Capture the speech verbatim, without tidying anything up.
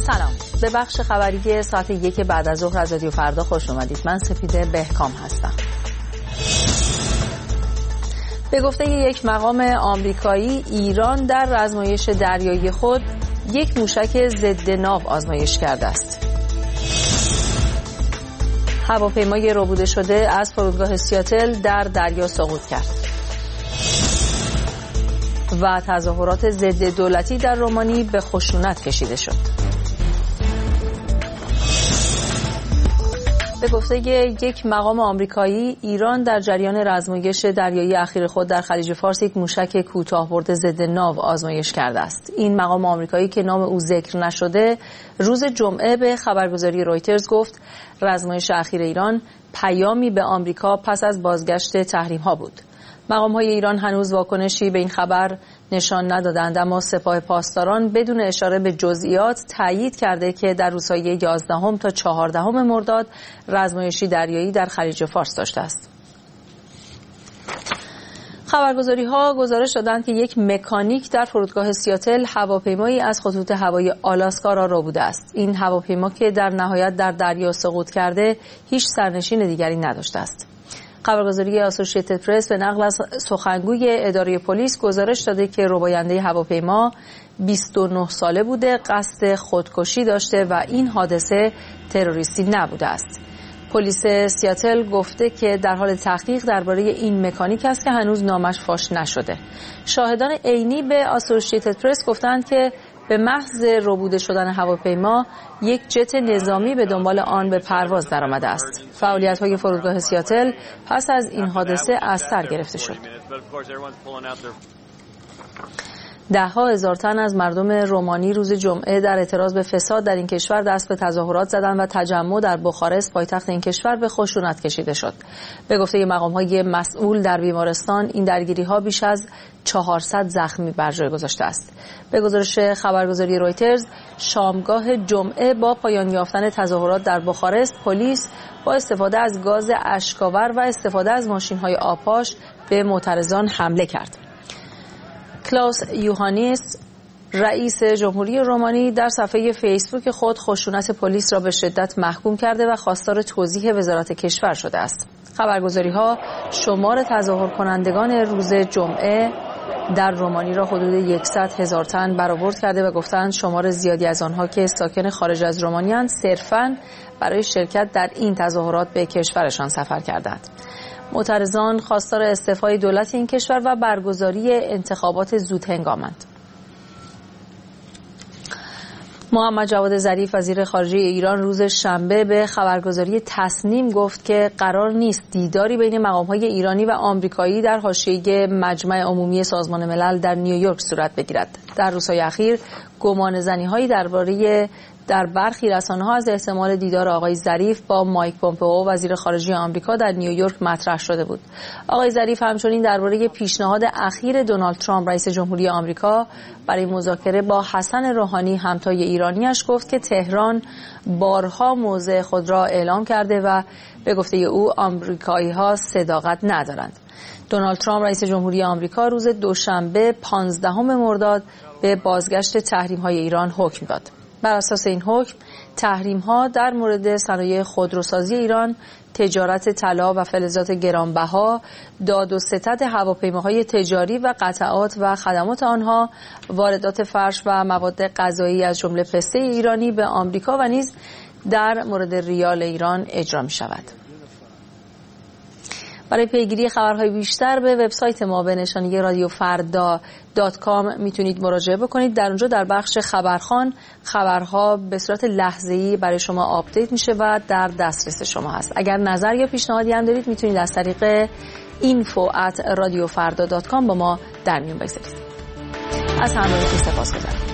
سلام، به بخش خبری ساعت یک بعد از ظهر از رادیو فردا خوش اومدید. من سپیده بهکام هستم. به گفته یک مقام آمریکایی، ایران در آزمایش دریایی خود یک موشک ضد ناو آزمایش کرده است. هواپیمای ربوده شده از فرودگاه سیاتل در دریا سقوط کرد. و تظاهرات ضد دولتی در رومانی به خشونت کشیده شد. به گفته یک مقام آمریکایی، ایران در جریان آزمایش دریایی اخیر خود در خلیج فارس یک موشک کوتاه‌برد ضد ناو آزمایش کرده است. این مقام آمریکایی که نام او ذکر نشده، روز جمعه به خبرگزاری رویترز گفت آزمایش اخیر ایران پیامی به آمریکا پس از بازگشت تحریم‌ها بود. مقام‌های ایران هنوز واکنشی به این خبر نشان ندادند، اما سپاه پاسداران بدون اشاره به جزئیات تایید کرده که در روزهای یازدهم تا چهاردهم مرداد آزمایشی دریایی در خلیج فارس داشته است. خبرگزاری‌ها گزارش دادند که یک مکانیک در فرودگاه سیاتل هواپیمایی از خطوط هوایی آلاسکا را ربوده است. این هواپیما که در نهایت در دریا سقوط کرده، هیچ سرنشین دیگری نداشته است. خبرگزاری اسوسییتد پرس به نقل از سخنگوی اداره پلیس گزارش داده که رباینده هواپیما بیست و نه ساله بوده، قصد خودکشی داشته و این حادثه تروریستی نبوده است. پلیس سیاتل گفته که در حال تحقیق درباره این مکانیک است که هنوز نامش فاش نشده. شاهدان عینی به اسوسییتد پرس گفتند که به محض ربوده شدن هواپیما یک جت نظامی به دنبال آن به پرواز درآمده است. فعالیت‌های فرودگاه سیاتل پس از این حادثه از سر گرفته شد. ده ها هزار تن از مردم رومانی روز جمعه در اعتراض به فساد در این کشور دست به تظاهرات زدند و تجمع در بخارست پایتخت این کشور به خشونت کشیده شد. به گفته مقام‌های مسئول در بیمارستان، این درگیری‌ها بیش از چهارصد زخمی بر جای گذاشته است. به گزارش خبرگزاری رویترز، شامگاه جمعه با پایان یافتن تظاهرات در بخارست، پلیس با استفاده از گاز اشک‌آور و استفاده از ماشین‌های آبپاش به معترضان حمله کرد. کلاوس یوهانیس، رئیس جمهوری رومانی، در صفحه فیسبوک خود خشونت پلیس را به شدت محکوم کرده و خواستار توضیح وزارت کشور شده است. خبرگزاری‌ها شمار تظاهر کنندگان روز جمعه در رومانی را حدود صد هزار تن برآورد کرده و گفتند شمار زیادی از آنها که ساکن خارج از رومانی‌اند صرفاً برای شرکت در این تظاهرات به کشورشان سفر کردند. معترضان خواستار استعفای دولت این کشور و برگزاری انتخابات زودهنگامند. محمد جواد ظریف، وزیر خارجه ایران، روز شنبه به خبرگزاری تصنیم گفت که قرار نیست دیداری بین مقام‌های ایرانی و آمریکایی در حاشیه مجمع عمومی سازمان ملل در نیویورک صورت بگیرد. در روزهای اخیر گمانه‌زنی‌هایی درباره در برخی رسانه‌ها از احتمال دیدار آقای ظریف با مایک پومپئو، وزیر خارجه آمریکا، در نیویورک مطرح شده بود. آقای ظریف همچنین درباره پیشنهاد اخیر دونالد ترامپ، رئیس جمهوری آمریکا، برای مذاکره با حسن روحانی، همتای ایرانیش، گفت که تهران بارها موضع خود را اعلام کرده و به گفته او آمریکایی‌ها صداقت ندارند. دونالد ترامپ، رئیس جمهوری آمریکا، روز دوشنبه پانزدهم مرداد به بازگشت تحریم‌های ایران حکم داد. بر اساس این حکم، تحریم‌ها در مورد صنایع خودروسازی ایران، تجارت طلا و فلزات گرانبها، داد و ستد هواپیماهای تجاری و قطعات و خدمات آنها، واردات فرش و مواد غذایی از جمله پسته ایرانی به آمریکا و نیز در مورد ریال ایران اجرا می‌شود. برای پیگیری خبرهای بیشتر به وبسایت ما به نشانی رادیو فردا دات کام میتونید مراجعه بکنید. در اونجا در بخش خبرخوان خبرها به صورت لحظه‌ای برای شما آپدیت میشه و در دسترس شما هست. اگر نظر یا پیشنهادی هم دارید میتونید از طریق اینفو ات رادیو فردا دات کام با ما در میون بگذارید. از همراهیتون سپاسگزارم.